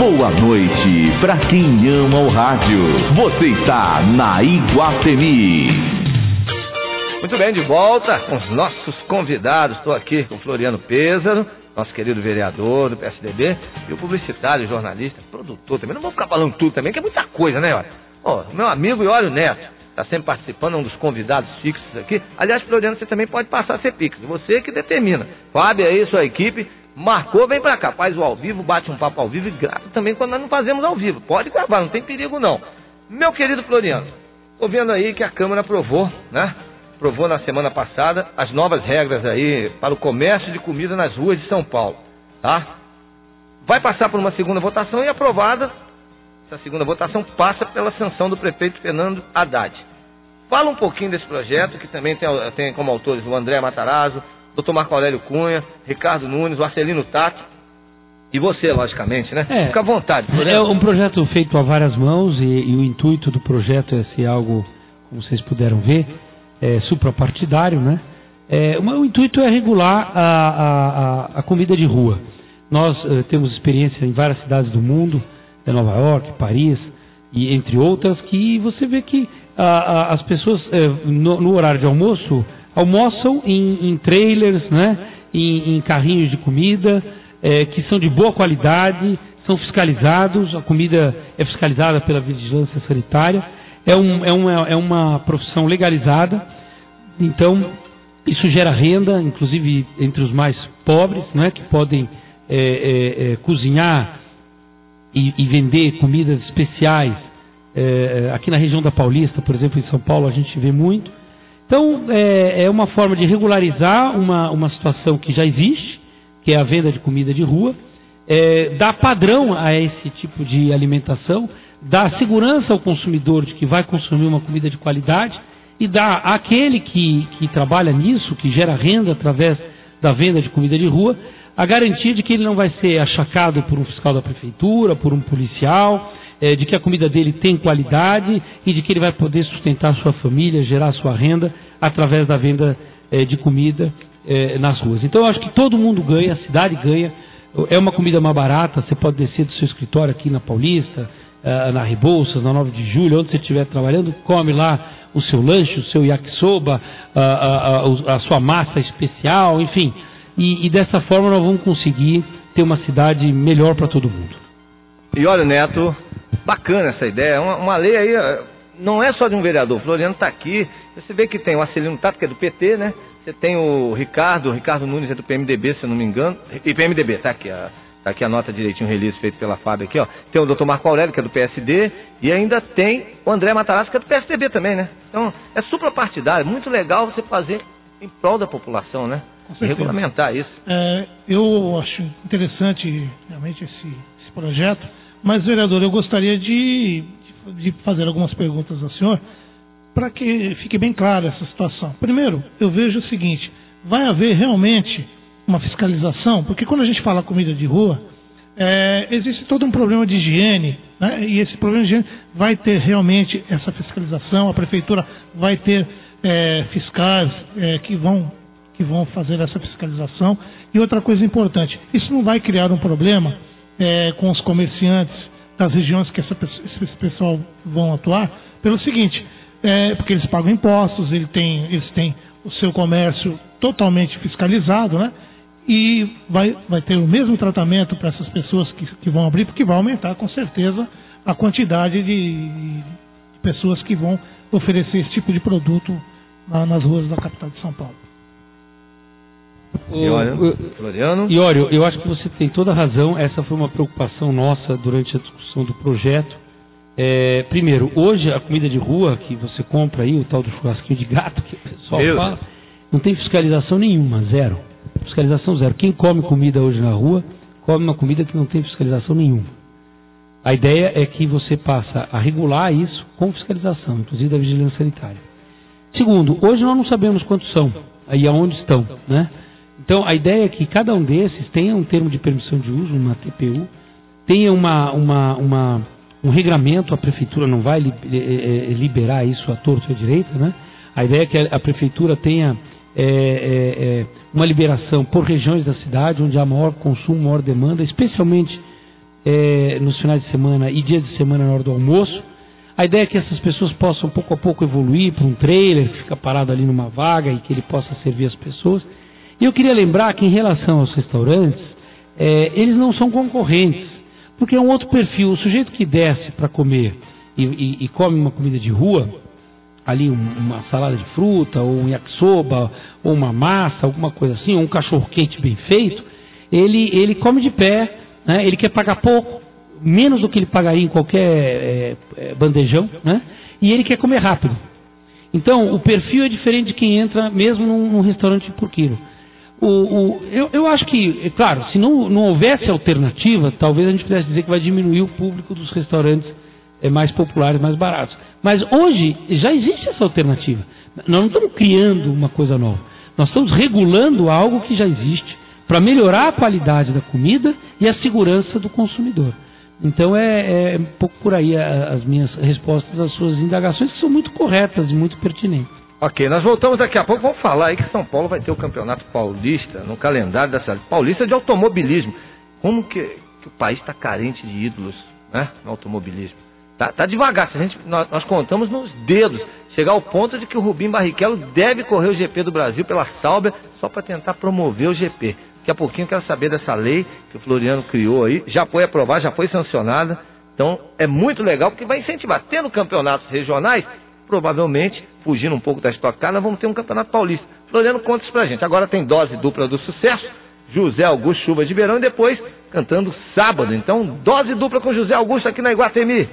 Boa noite para quem ama o rádio. Você está na Iguatemi. Muito bem, de volta com os nossos convidados. Estou aqui com o Floriano Pêssaro, nosso querido vereador do PSDB, e o publicitário, jornalista, produtor também. Não vou ficar falando tudo também, que é muita coisa, né? Meu amigo Iório Neto está sempre participando, é um dos convidados fixos aqui. Aliás, Floriano, você também pode passar a ser fixo. Você que determina. Fábio aí, sua equipe, marcou, vem pra cá. Faz o ao vivo, bate um papo ao vivo e grava também quando nós não fazemos ao vivo. Pode gravar, não tem perigo não. Meu querido Floriano, tô vendo aí que a Câmara aprovou, né? Aprovou na semana passada as novas regras aí para o comércio de comida nas ruas de São Paulo, tá? Vai passar por uma segunda votação e aprovada, essa segunda votação passa pela sanção do prefeito Fernando Haddad. Fala um pouquinho desse projeto, que também tem como autores o André Matarazzo, Dr. Marco Aurélio Cunha, Ricardo Nunes, o Arcelino Tato e você, logicamente, né? Fica à vontade. É um projeto feito a várias mãos e o intuito do projeto é ser algo, como vocês puderam ver, suprapartidário, né? O intuito é regular a comida de rua. Nós temos experiência em várias cidades do mundo, Nova York, Paris, e entre outras, que você vê que as pessoas no horário de almoço almoçam em trailers, né? Em carrinhos de comida, que são de boa qualidade, são fiscalizados, a comida é fiscalizada pela vigilância sanitária. É uma profissão legalizada, então isso gera renda, inclusive entre os mais pobres, né, que podem cozinhar e vender comidas especiais. Aqui na região da Paulista, por exemplo, em São Paulo, a gente vê muito. Então, é uma forma de regularizar uma situação que já existe, que é a venda de comida de rua, dar padrão a esse tipo de alimentação, dar segurança ao consumidor de que vai consumir uma comida de qualidade e dar àquele que trabalha nisso, que gera renda através da venda de comida de rua, a garantia de que ele não vai ser achacado por um fiscal da prefeitura, por um policial, de que a comida dele tem qualidade e de que ele vai poder sustentar sua família, gerar sua renda através da venda de comida nas ruas. Então eu acho que todo mundo ganha, a cidade ganha, é uma comida mais barata, você pode descer do seu escritório aqui na Paulista, na Rebouças, na 9 de julho, onde você estiver trabalhando, come lá o seu lanche, o seu yakisoba, a sua massa especial, enfim. E dessa forma nós vamos conseguir ter uma cidade melhor para todo mundo. E olha, Neto, bacana essa ideia, uma lei aí, não é só de um vereador, o Floriano está aqui, você vê que tem o Arcelino Tato, que é do PT, né? Você tem o Ricardo Nunes é do PMDB, se eu não me engano, e PMDB, tá aqui a nota direitinho, o release feito pela Fábio aqui, ó. Tem o Dr. Marco Aurélio, que é do PSD, e ainda tem o André Matarazzo, que é do PSDB também, né? Então, é suprapartidário, muito legal você fazer em prol da população, né? Regulamentar isso. Eu acho interessante realmente esse projeto, mas, vereador, eu gostaria de fazer algumas perguntas ao senhor para que fique bem clara essa situação. Primeiro, eu vejo o seguinte, vai haver realmente uma fiscalização, porque quando a gente fala comida de rua, existe todo um problema de higiene, né? E esse problema de higiene vai ter realmente essa fiscalização, a prefeitura vai ter fiscais que vão fazer essa fiscalização. E outra coisa importante, isso não vai criar um problema com os comerciantes das regiões que esse pessoal vão atuar, pelo seguinte, porque eles pagam impostos, eles têm o seu comércio totalmente fiscalizado, né? E vai ter o mesmo tratamento para essas pessoas que vão abrir, porque vai aumentar com certeza a quantidade de pessoas que vão oferecer esse tipo de produto nas ruas da capital de São Paulo. Floriano? Iório, eu acho que você tem toda a razão, essa foi uma preocupação nossa durante a discussão do projeto. Primeiro, hoje a comida de rua que você compra aí, o tal do churrasquinho de gato, que o pessoal fala, não tem fiscalização nenhuma, zero. Fiscalização zero. Quem come comida hoje na rua, come uma comida que não tem fiscalização nenhuma. A ideia é que você passa a regular isso com fiscalização, inclusive da vigilância sanitária. Segundo, hoje nós não sabemos quantos são, aí aonde estão, né? Então a ideia é que cada um desses tenha um termo de permissão de uso, uma TPU, tenha um regramento, a prefeitura não vai liberar isso à torto e à direita, né? A ideia é que a prefeitura tenha uma liberação por regiões da cidade, onde há maior consumo, maior demanda, especialmente nos finais de semana e dias de semana na hora do almoço. A ideia é que essas pessoas possam pouco a pouco evoluir para um trailer que fica parado ali numa vaga e que ele possa servir as pessoas. E eu queria lembrar que em relação aos restaurantes, eles não são concorrentes, porque é um outro perfil. O sujeito que desce para comer e come uma comida de rua, ali uma salada de fruta, ou um yakisoba, ou uma massa, alguma coisa assim, ou um cachorro-quente bem feito, ele come de pé, né? Ele quer pagar pouco, menos do que ele pagaria em qualquer bandejão, né? E ele quer comer rápido. Então, o perfil é diferente de quem entra mesmo num restaurante por quilo. Eu acho que, claro, se não houvesse alternativa, talvez a gente pudesse dizer que vai diminuir o público dos restaurantes mais populares, mais baratos. Mas hoje já existe essa alternativa. Nós não estamos criando uma coisa nova. Nós estamos regulando algo que já existe para melhorar a qualidade da comida e a segurança do consumidor. Então é um pouco por aí as minhas respostas às suas indagações, que são muito corretas e muito pertinentes. Ok, nós voltamos daqui a pouco. Vamos falar aí que São Paulo vai ter o Campeonato Paulista no calendário da cidade. Paulista de automobilismo. Como que o país está carente de ídolos, né, no automobilismo? Tá devagar. Nós contamos nos dedos. Chegar ao ponto de que o Rubinho Barrichello deve correr o GP do Brasil pela Sauber só para tentar promover o GP. Daqui a pouquinho eu quero saber dessa lei que o Floriano criou aí. Já foi aprovada, já foi sancionada. Então é muito legal porque vai incentivar. Tendo campeonatos regionais, provavelmente, fugindo um pouco da Stock Car, nós vamos ter um campeonato paulista. Floriano conta isso pra gente. Agora tem dose dupla do sucesso, José Augusto Chuva de Beirão, e depois cantando sábado. Então, dose dupla com José Augusto aqui na Iguatemi.